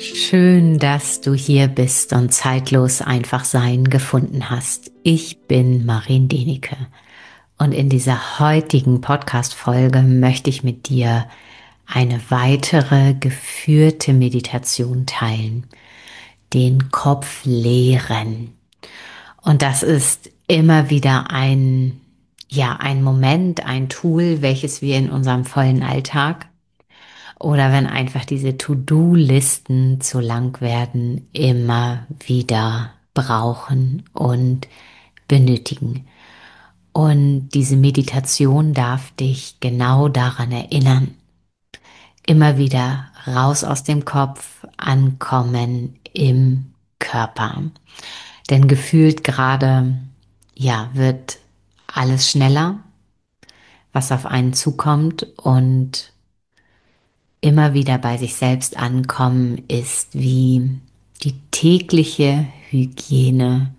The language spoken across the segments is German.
Schön, dass du hier bist und zeitlos einfach sein gefunden hast. Ich bin Marin Denike und in dieser heutigen Podcast-Folge möchte ich mit dir eine weitere geführte Meditation teilen. Den Kopf leeren. Und das ist immer wieder ein Moment, ein Tool, welches wir in unserem vollen Alltag oder wenn einfach diese To-Do-Listen zu lang werden, immer wieder brauchen und benötigen. Und diese Meditation darf dich genau daran erinnern. Immer wieder raus aus dem Kopf, ankommen im Körper. Denn gefühlt gerade, wird alles schneller, was auf einen zukommt, und immer wieder bei sich selbst ankommen ist wie die tägliche Hygiene,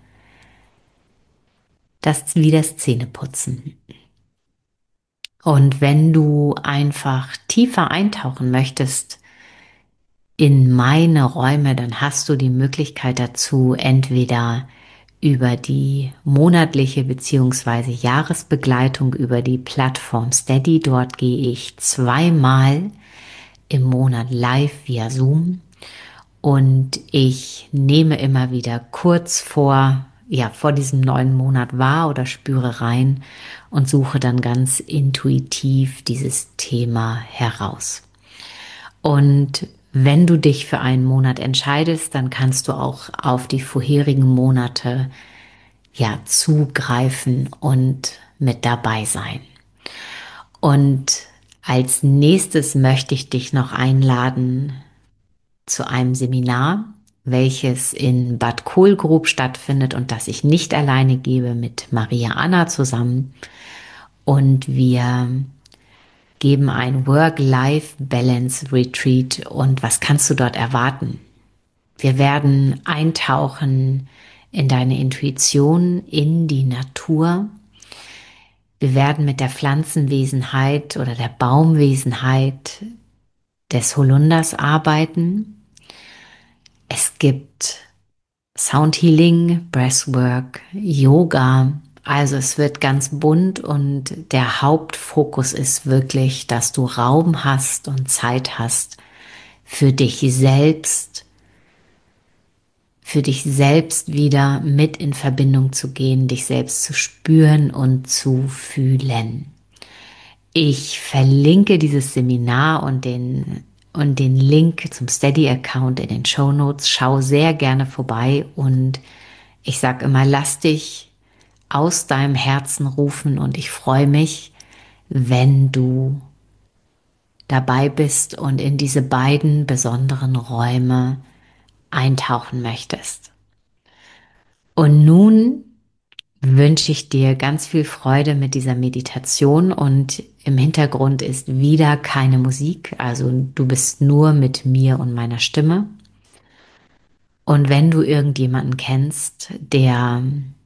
wie das Zähneputzen. Und wenn du einfach tiefer eintauchen möchtest in meine Räume, dann hast du die Möglichkeit dazu, entweder über die monatliche bzw. Jahresbegleitung über die Plattform Steady. Dort gehe ich zweimal im Monat live via Zoom und ich nehme immer wieder kurz vor diesem neuen Monat wahr oder spüre rein und suche dann ganz intuitiv dieses Thema heraus. Und wenn du dich für einen Monat entscheidest, dann kannst du auch auf die vorherigen Monate zugreifen und mit dabei sein. Und als nächstes möchte ich dich noch einladen zu einem Seminar, welches in Bad Kohlgrub stattfindet und das ich nicht alleine gebe, mit Maria Anna zusammen. Und wir geben ein Work-Life-Balance-Retreat. Und was kannst du dort erwarten? Wir werden eintauchen in deine Intuition, in die Natur. Wir werden mit der Pflanzenwesenheit oder der Baumwesenheit des Holunders arbeiten. Es gibt Soundhealing, Breathwork, Yoga. Also es wird ganz bunt und der Hauptfokus ist wirklich, dass du Raum hast und Zeit hast für dich selbst wieder mit in Verbindung zu gehen, dich selbst zu spüren und zu fühlen. Ich verlinke dieses Seminar und den Link zum Steady-Account in den Shownotes. Schau sehr gerne vorbei und ich sage immer, lass dich aus deinem Herzen rufen und ich freue mich, wenn du dabei bist und in diese beiden besonderen Räume eintauchen möchtest. Und nun wünsche ich dir ganz viel Freude mit dieser Meditation und im Hintergrund ist wieder keine Musik, also du bist nur mit mir und meiner Stimme. Und wenn du irgendjemanden kennst, der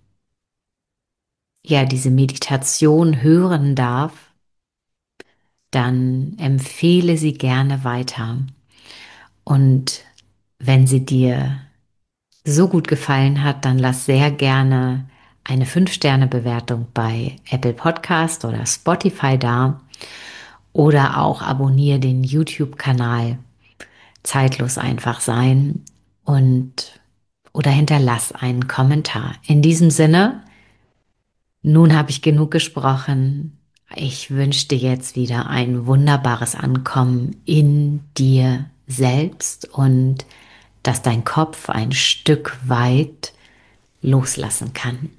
diese Meditation hören darf, dann empfehle sie gerne weiter. Und wenn sie dir so gut gefallen hat, dann lass sehr gerne eine 5-Sterne-Bewertung bei Apple Podcast oder Spotify da oder auch abonniere den YouTube-Kanal Zeitlos einfach sein oder hinterlass einen Kommentar. In diesem Sinne, nun habe ich genug gesprochen. Ich wünsche dir jetzt wieder ein wunderbares Ankommen in dir selbst und dass dein Kopf ein Stück weit loslassen kann.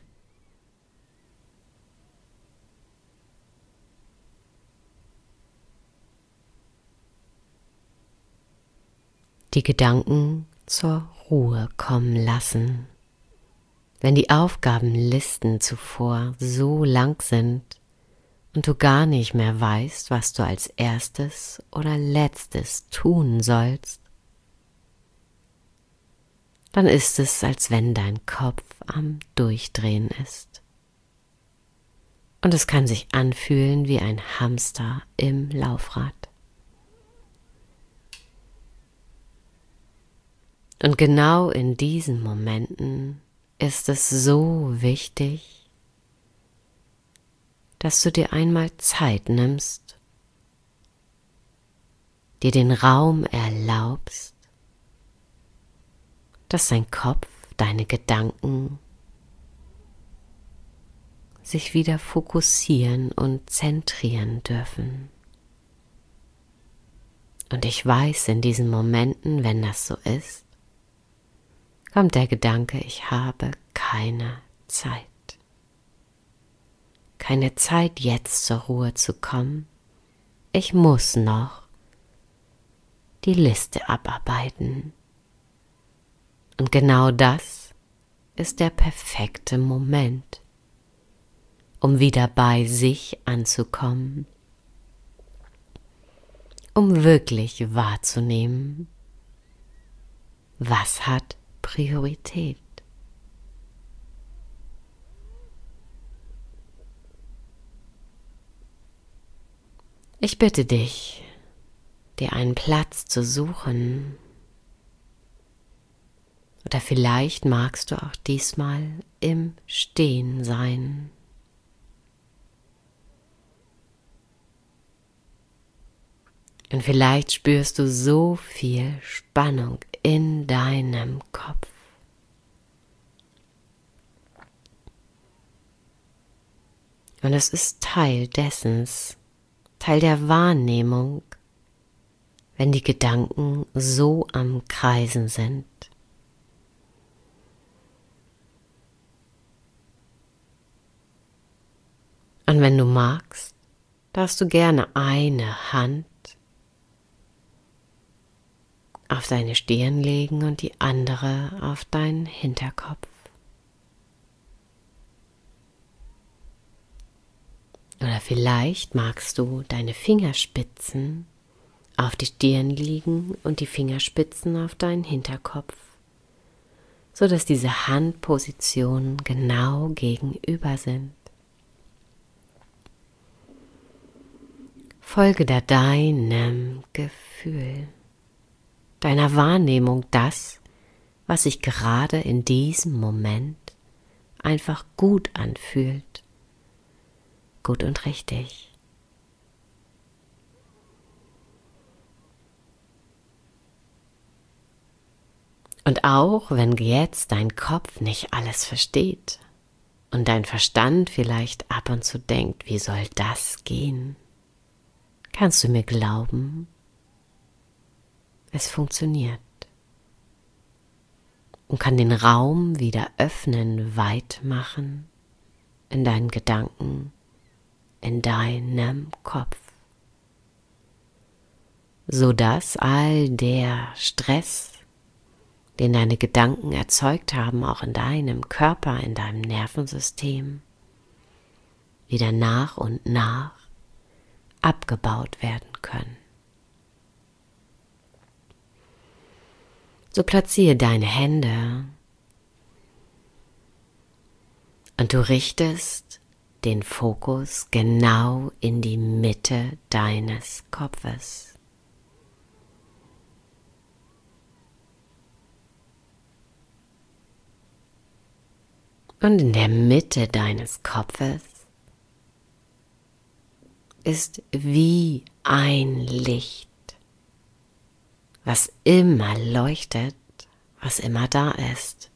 Die Gedanken zur Ruhe kommen lassen. Wenn die Aufgabenlisten zuvor so lang sind und du gar nicht mehr weißt, was du als erstes oder letztes tun sollst, dann ist es, als wenn dein Kopf am Durchdrehen ist. Und es kann sich anfühlen wie ein Hamster im Laufrad. Und genau in diesen Momenten ist es so wichtig, dass du dir einmal Zeit nimmst, dir den Raum erlaubst, dass dein Kopf, deine Gedanken sich wieder fokussieren und zentrieren dürfen. Und ich weiß, in diesen Momenten, wenn das so ist, kommt der Gedanke, ich habe keine Zeit. Keine Zeit, jetzt zur Ruhe zu kommen. Ich muss noch die Liste abarbeiten. Und genau das ist der perfekte Moment, um wieder bei sich anzukommen, um wirklich wahrzunehmen, was hat Priorität. Ich bitte dich, dir einen Platz zu suchen, oder vielleicht magst du auch diesmal im Stehen sein. Und vielleicht spürst du so viel Spannung in deinem Kopf. Und es ist Teil dessen, Teil der Wahrnehmung, wenn die Gedanken so am Kreisen sind. Und wenn du magst, darfst du gerne eine Hand auf deine Stirn legen und die andere auf deinen Hinterkopf. Oder vielleicht magst du deine Fingerspitzen auf die Stirn liegen und die Fingerspitzen auf deinen Hinterkopf, sodass diese Handpositionen genau gegenüber sind. Folge da deinem Gefühl, deiner Wahrnehmung, das, was sich gerade in diesem Moment einfach gut anfühlt, gut und richtig. Und auch wenn jetzt dein Kopf nicht alles versteht und dein Verstand vielleicht ab und zu denkt, wie soll das gehen, kannst du mir glauben, es funktioniert und kann den Raum wieder öffnen, weit machen in deinen Gedanken, in deinem Kopf, sodass all der Stress, den deine Gedanken erzeugt haben, auch in deinem Körper, in deinem Nervensystem, wieder nach und nach abgebaut werden können. So platziere deine Hände und du richtest den Fokus genau in die Mitte deines Kopfes. Und in der Mitte deines Kopfes ist wie ein Licht, was immer leuchtet, was immer da ist.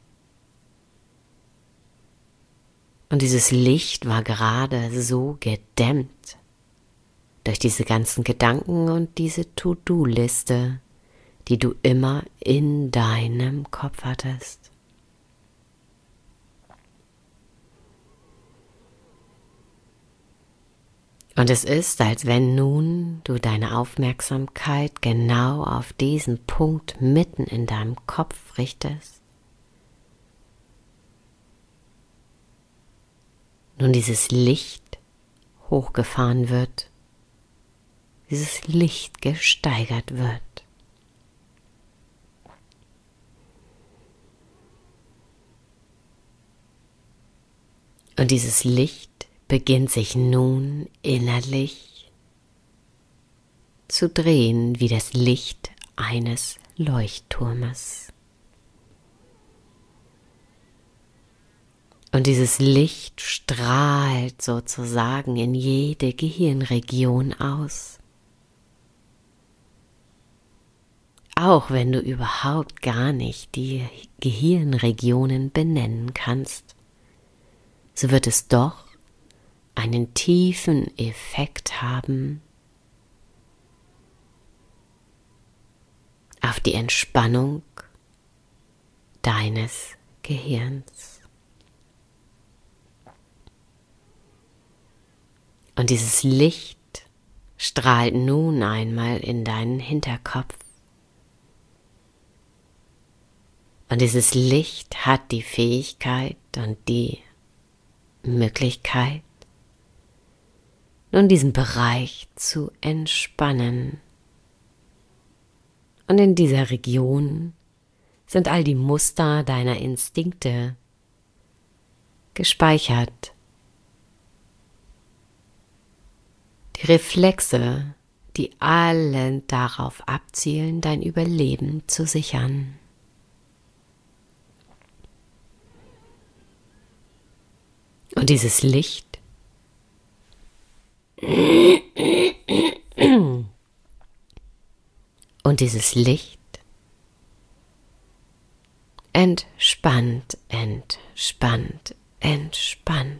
Und dieses Licht war gerade so gedämmt durch diese ganzen Gedanken und diese To-Do-Liste, die du immer in deinem Kopf hattest. Und es ist, als wenn nun du deine Aufmerksamkeit genau auf diesen Punkt mitten in deinem Kopf richtest. Nun dieses Licht hochgefahren wird, dieses Licht gesteigert wird. Und dieses Licht beginnt sich nun innerlich zu drehen wie das Licht eines Leuchtturmes. Und dieses Licht strahlt sozusagen in jede Gehirnregion aus. Auch wenn du überhaupt gar nicht die Gehirnregionen benennen kannst, so wird es doch einen tiefen Effekt haben auf die Entspannung deines Gehirns. Und dieses Licht strahlt nun einmal in deinen Hinterkopf. Und dieses Licht hat die Fähigkeit und die Möglichkeit, nun diesen Bereich zu entspannen. Und in dieser Region sind all die Muster deiner Instinkte gespeichert. Die Reflexe, die alle darauf abzielen, dein Überleben zu sichern. Und dieses Licht entspannt, entspannt, entspannt.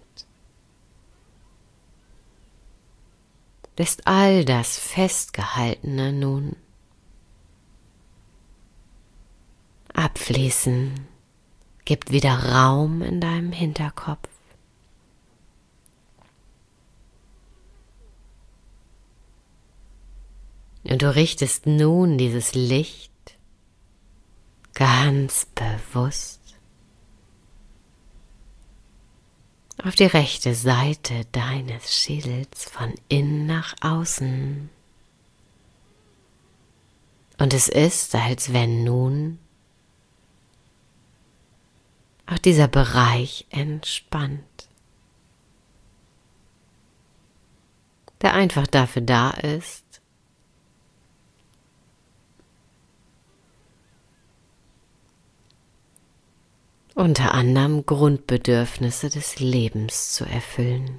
Lässt all das Festgehaltene nun abfließen, gibt wieder Raum in deinem Hinterkopf. Und du richtest nun dieses Licht ganz bewusst auf die rechte Seite deines Schädels von innen nach außen. Und es ist, als wenn nun auch dieser Bereich entspannt, der einfach dafür da ist, unter anderem Grundbedürfnisse des Lebens zu erfüllen.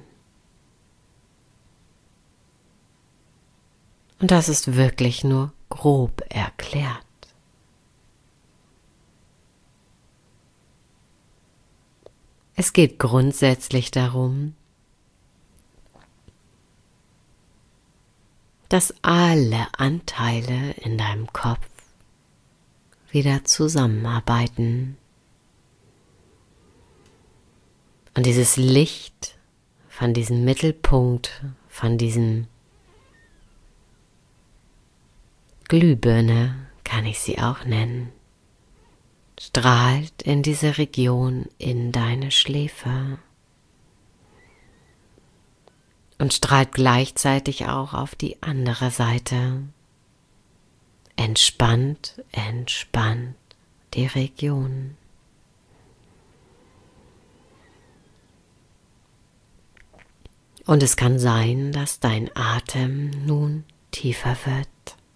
Und das ist wirklich nur grob erklärt. Es geht grundsätzlich darum, dass alle Anteile in deinem Kopf wieder zusammenarbeiten. Und dieses Licht von diesem Mittelpunkt, von diesem Glühbirne, kann ich sie auch nennen, strahlt in diese Region in deine Schläfe und strahlt gleichzeitig auch auf die andere Seite. Entspannt, entspannt die Region. Und es kann sein, dass dein Atem nun tiefer wird.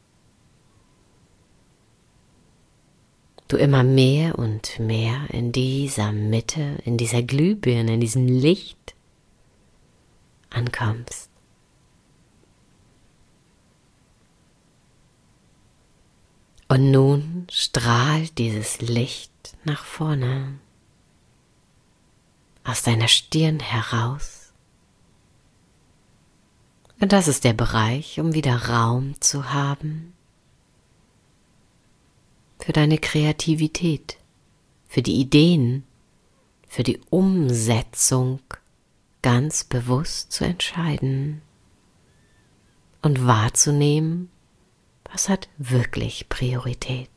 Du immer mehr und mehr in dieser Mitte, in dieser Glühbirne, in diesem Licht ankommst. Und nun strahlt dieses Licht nach vorne, aus deiner Stirn heraus. Und das ist der Bereich, um wieder Raum zu haben für deine Kreativität, für die Ideen, für die Umsetzung ganz bewusst zu entscheiden und wahrzunehmen, was hat wirklich Priorität.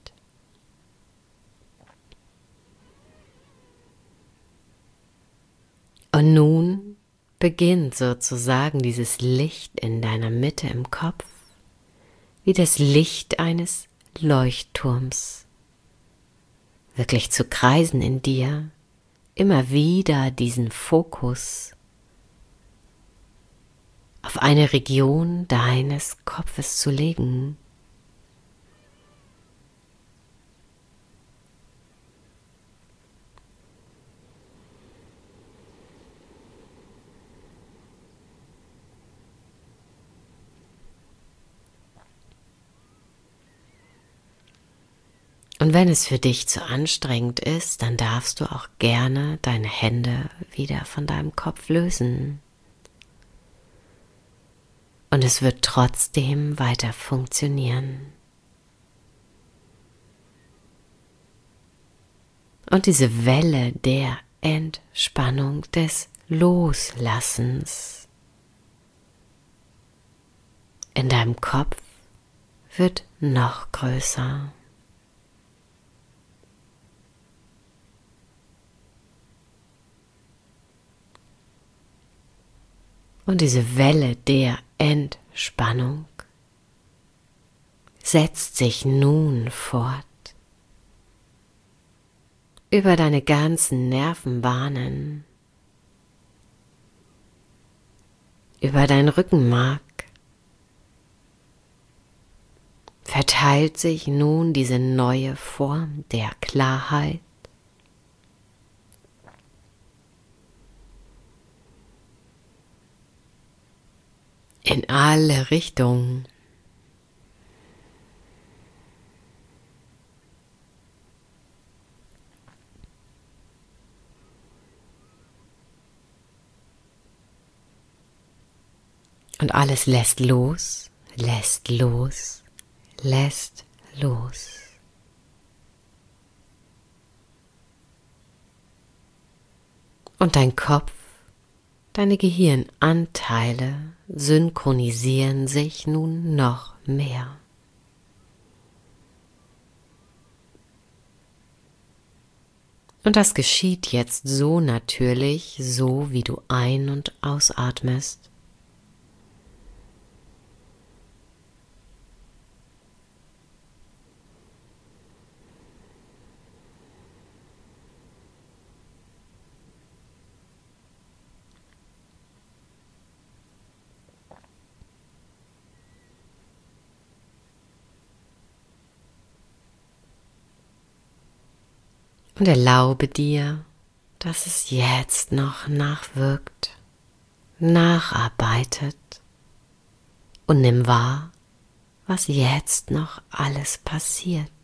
Und nun beginnt sozusagen dieses Licht in deiner Mitte im Kopf wie das Licht eines Leuchtturms wirklich zu kreisen in dir, immer wieder diesen Fokus auf eine Region deines Kopfes zu legen. Und wenn es für dich zu anstrengend ist, dann darfst du auch gerne deine Hände wieder von deinem Kopf lösen. Und es wird trotzdem weiter funktionieren. Und diese Welle der Entspannung, des Loslassens in deinem Kopf wird noch größer. Und diese Welle der Entspannung setzt sich nun fort über deine ganzen Nervenbahnen, über dein Rückenmark. Verteilt sich nun diese neue Form der Klarheit in alle Richtungen. Und alles lässt los, lässt los, lässt los. Und dein Kopf, deine Gehirnanteile synchronisieren sich nun noch mehr. Und das geschieht jetzt so natürlich, so wie du ein- und ausatmest. Und erlaube dir, dass es jetzt noch nachwirkt, nacharbeitet und nimm wahr, was jetzt noch alles passiert.